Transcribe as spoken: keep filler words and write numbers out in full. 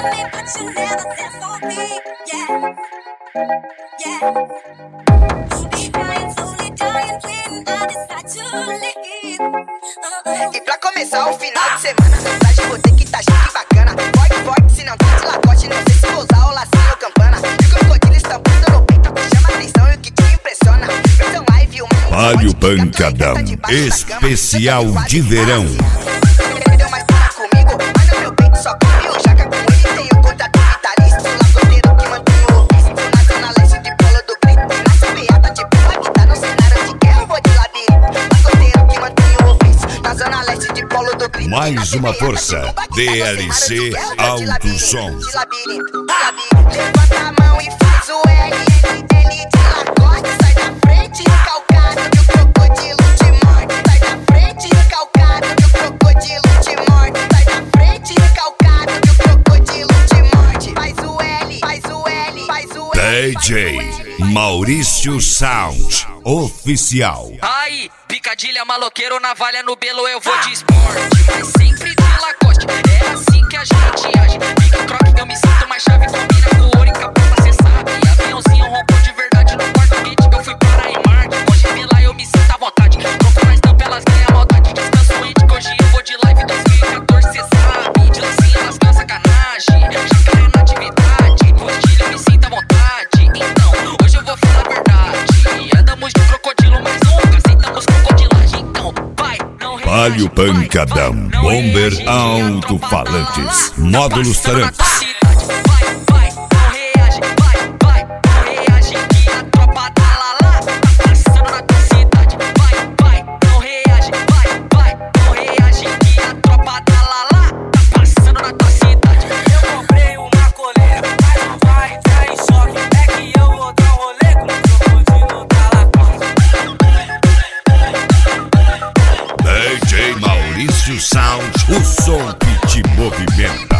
me, but you never there for me. Yeah, yeah. Be crying, slowly dying when I decide to leave. Uh-uh. E pra começar o final de semana, mensagem vou ter que tá chique bacana. Forte, forte, se não tá de lacote, não sei se vou usar o lacinho ou campana. E o crocodilo estampado no peito, chama atenção e o que te impressiona. Versão live, uma Palio Pancadão, especial de verão. Deu mais para comigo, mas no meu peito só cabe o jaca. Com ele tenho contrato vitalício, sou lagoteiro que mantenho o ofício. Na zona leste de Polo do Grito, nasce beata de pula que tá no cenário de guerra, vou de labirinto. Lagoteiro que mantenho o ofício, na zona leste de Polo do Grito. Mais uma força, D L C Alto Som. Levanta a mão e faz o L, L de lacoste. Sai da frente, recalcado que o crocodilo te morde. Sai da frente, recalcado que o crocodilo te morde. Sai da frente, recalcado que o crocodilo te morde. Faz o L, faz o L, faz o L. D J Maurício Sound Oficial. Aí, picadilha, maloqueiro, navalha no belo, eu vou de esporte, mas sempre de lacoste. É assim que a gente age. Pica croque, eu me sinto mais chave. Combina com ouro e capota, cê sabe. Aviãozinho rompou de verdade no quarto gate. Eu fui para a Emark, pode vir lá, eu me sinto à vontade. Troco mais tampa, elas ganham a maldade. Descanso índico, hoje eu vou de live dois mil e quatorze, cê sabe. De lancinha, elas ganham sacanagem. Jacaré na atividade, postilha, eu me sinto à vontade. Então, hoje eu vou falar a verdade. Andamos de crocodilo, mas nunca aceitamos crocodilagem. Então, vai, não reage. Palio Pancadão, Bomber Alto-Falantes, Módulos Tarantos. Vai, vai, não reage, vai, vai, não reage que a tropa tá lá lá, tá passando na tua cidade. Vai, vai, não reage, vai, vai, não reage que a tropa tá lá lá, tá passando na tua cidade. Eu comprei uma coleira, mas não vai entrar em choque. É que eu vou dar um rolê com o crocodilo da lacoste. D J Maurício Sound, o som que te movimenta.